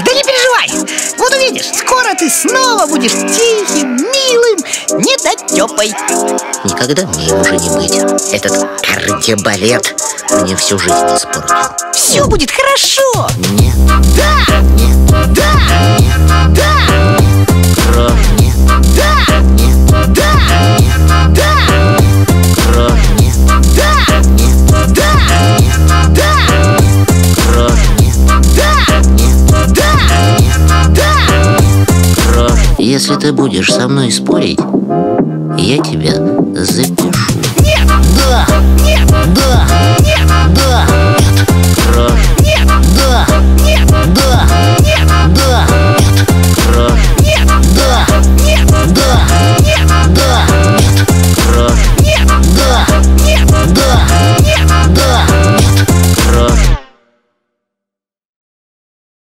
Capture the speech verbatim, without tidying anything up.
Да не переживай, вот увидишь, скоро ты снова будешь тихим, милым, недотёпой. Никогда мне им уже не быть. Этот кардебалет мне всю жизнь испортил. Все будет хорошо. Нет. Да. Нет. Да. Нет. Да. Кровь. Нет. Да. Нет. Да. Нет. Да. Кровь. Нет. Да. Нет. Да. Нет. Да. Кровь. Нет. Да. Нет. Да. Нет. Да. Кровь. Если ты будешь со мной спорить, я тебя запишу. Нет. Да. Нет. Да. Нет.